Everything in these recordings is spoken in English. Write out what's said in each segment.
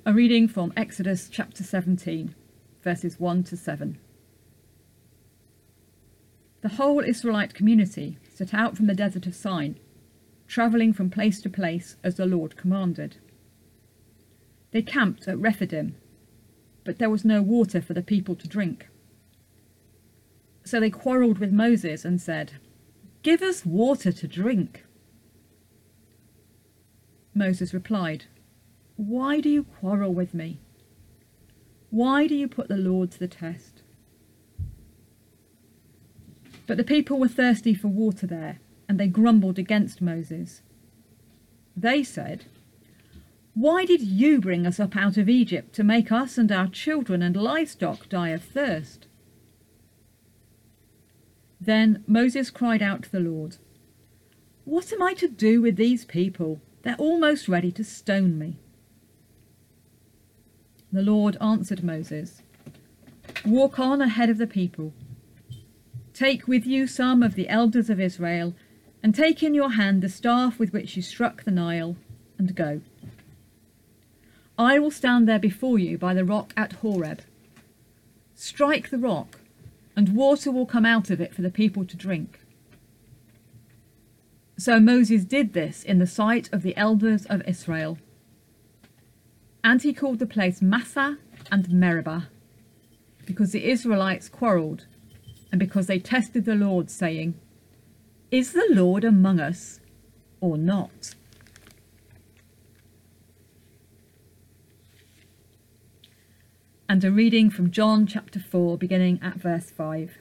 A reading from Exodus chapter 17, verses 1 to 7. The whole Israelite community set out from the desert of Sin, travelling from place to place as the Lord commanded. They camped at Rephidim, but there was no water for the people to drink. So they quarrelled with Moses and said, "Give us water to drink." Moses replied, "Why do you quarrel with me? Why do you put the Lord to the test?" But the people were thirsty for water there, and they grumbled against Moses. They said, "Why did you bring us up out of Egypt to make us and our children and livestock die of thirst?" Then Moses cried out to the Lord, "What am I to do with these people? They're almost ready to stone me." The Lord answered Moses, "Walk on ahead of the people. Take with you some of the elders of Israel, and take in your hand the staff with which you struck the Nile, and go. I will stand there before you by the rock at Horeb. Strike the rock, and water will come out of it for the people to drink." So Moses did this in the sight of the elders of Israel. And he called the place Massah and Meribah, because the Israelites quarrelled, and because they tested the Lord, saying, "Is the Lord among us or not?" And a reading from John chapter 4, beginning at verse 5.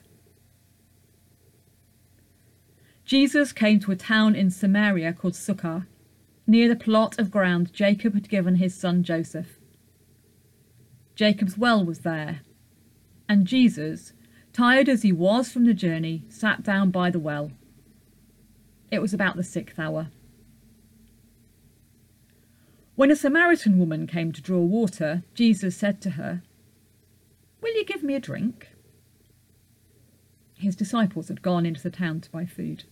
Jesus came to a town in Samaria called Sychar, near the plot of ground Jacob had given his son Joseph. Jacob's well was there, and Jesus, tired as he was from the journey, sat down by the well. It was about the 6th hour. When a Samaritan woman came to draw water, Jesus said to her, "Will you give me a drink?" His disciples had gone into the town to buy food.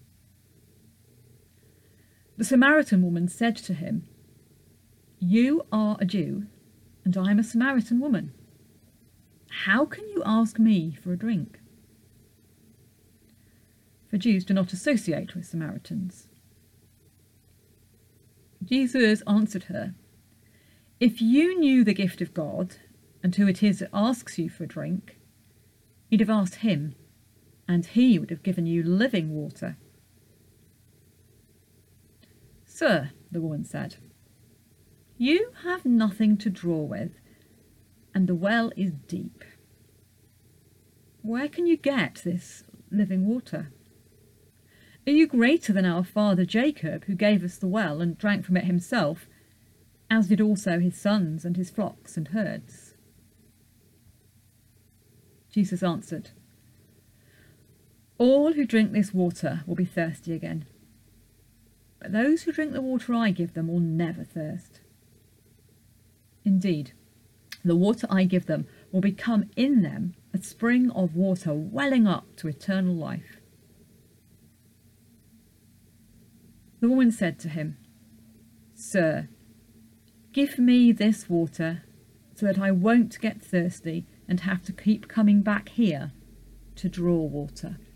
The Samaritan woman said to him, "You are a Jew, and I am a Samaritan woman. How can you ask me for a drink?" For Jews do not associate with Samaritans. Jesus answered her, "If you knew the gift of God, and who it is that asks you for a drink, you'd have asked him, and he would have given you living water." "Sir," the woman said, "you have nothing to draw with, and the well is deep. Where can you get this living water? Are you greater than our father Jacob, who gave us the well and drank from it himself, as did also his sons and his flocks and herds?" Jesus answered, "All who drink this water will be thirsty again. But those who drink the water I give them will never thirst. Indeed, the water I give them will become in them a spring of water welling up to eternal life." The woman said to him, "Sir, give me this water so that I won't get thirsty and have to keep coming back here to draw water."